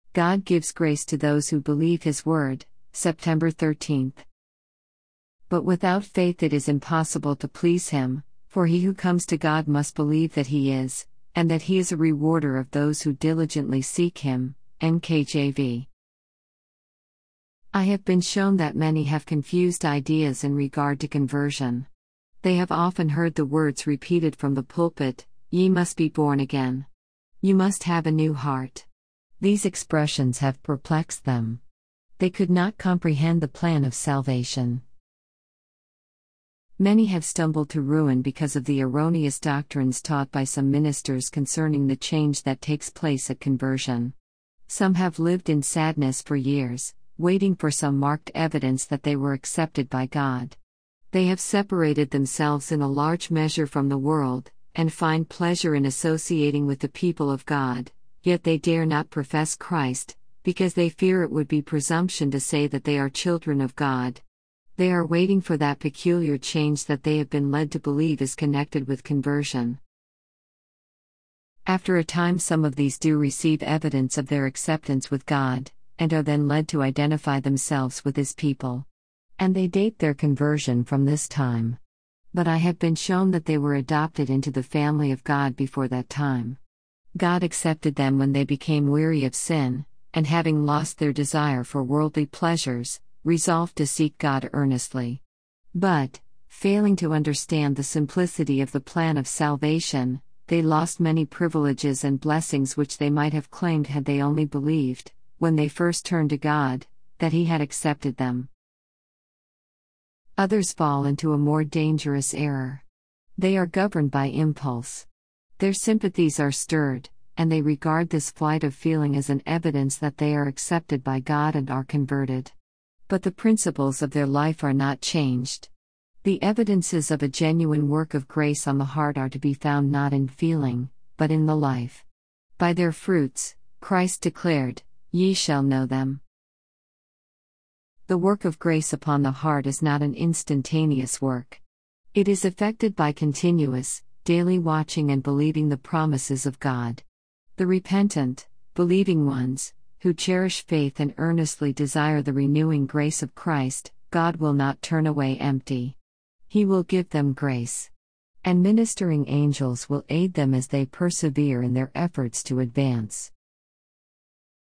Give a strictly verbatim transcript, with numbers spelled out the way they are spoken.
God gives grace to those who believe His word, September thirteenth. But without faith it is impossible to please Him, for he who comes to God must believe that He is, and that He is a rewarder of those who diligently seek Him, N K J V. I have been shown that many have confused ideas in regard to conversion. They have often heard the words repeated from the pulpit, "Ye must be born again. You must have a new heart." These expressions have perplexed them. They could not comprehend the plan of salvation. Many have stumbled to ruin because of the erroneous doctrines taught by some ministers concerning the change that takes place at conversion. Some have lived in sadness for years, waiting for some marked evidence that they were accepted by God. They have separated themselves in a large measure from the world, and find pleasure in associating with the people of God, yet they dare not profess Christ, because they fear it would be presumption to say that they are children of God. They are waiting for that peculiar change that they have been led to believe is connected with conversion. After a time, some of these do receive evidence of their acceptance with God, and are then led to identify themselves with His people. And they date their conversion from this time. But I have been shown that they were adopted into the family of God before that time. God accepted them when they became weary of sin, and having lost their desire for worldly pleasures, resolved to seek God earnestly. But, failing to understand the simplicity of the plan of salvation, they lost many privileges and blessings which they might have claimed had they only believed, when they first turned to God, that He had accepted them. Others fall into a more dangerous error. They are governed by impulse. Their sympathies are stirred, and they regard this flight of feeling as an evidence that they are accepted by God and are converted. But the principles of their life are not changed. The evidences of a genuine work of grace on the heart are to be found not in feeling, but in the life. By their fruits, Christ declared, "Ye shall know them." The work of grace upon the heart is not an instantaneous work. It is effected by continuous, daily watching and believing the promises of God. The repentant, believing ones, who cherish faith and earnestly desire the renewing grace of Christ, God will not turn away empty. He will give them grace. And ministering angels will aid them as they persevere in their efforts to advance.